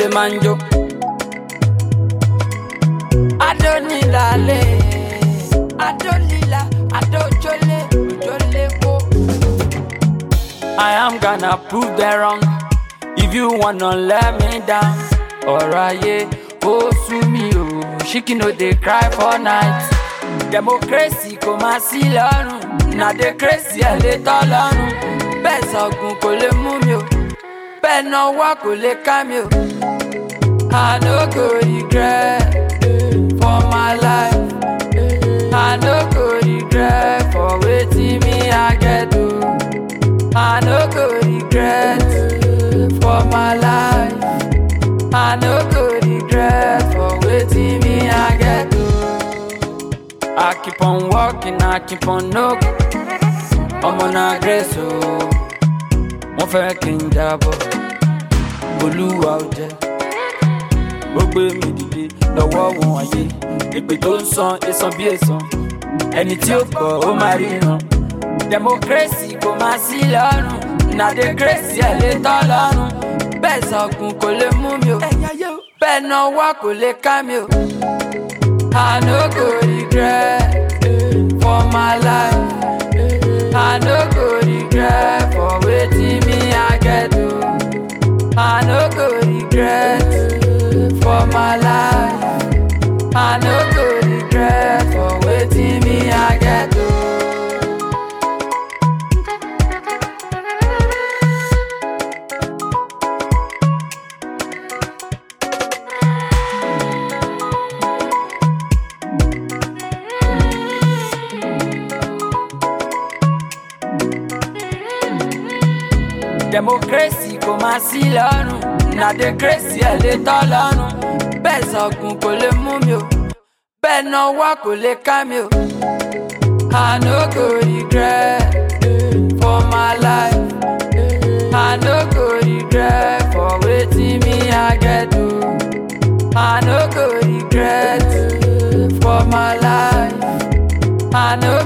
manjo. Adonilale, Adonila, Adojole, Jole ko. I am gonna prove them wrong. If you wanna let me down, alright, yeah. Oh, sue me, oh. Shiki no dey cry for night. Democracy come and see lorun. Na dey crazy a little lorun. Bẹ́ẹ̀ sọ̀gùn kò lè mú mi o. Bẹ́ẹ̀ náwó kò lè ká mi o. I no go regret for my life. I no go regret for wetin me I get o. I no go regret for my life. I no go regret for wetin me I get o. I keep on walking, I keep on knocking. I'm on a grace o. Wọ́n fẹ́ kí n jábọ̀. Olúwa ò jẹ́. Ó gbé mi dìde lọ́wọ́ wọn ayé. Èpè tó ń san èsan bí èsan. Ẹni tí ó gbọ́ ó máa ríran. Democracy kò máa sí lọ́rùn. Na dey crazy ẹ̀ lè tọ́ lọ́rùn. Bẹ́ẹ̀ sọ̀gùn kò lè mú mi o. Bẹ́ẹ̀ náwó kò lè ká mi o. I no go regret for my life. I no go regret for wetin me I get o. I no go regret for my life. I no go regret for wetin me I get o. Democracy kò máa sí lọ́rùn. Na dey crazy ẹ̀ lè tọ́ lọ́rùn. Bẹ́ẹ̀ sọ̀gùn kò lè mú mi o. Bẹ́ẹ̀ náwó kò lè ká mi o. I no go regret for my life. I no go regret for wetin me I get o. I no go regret for my life. I no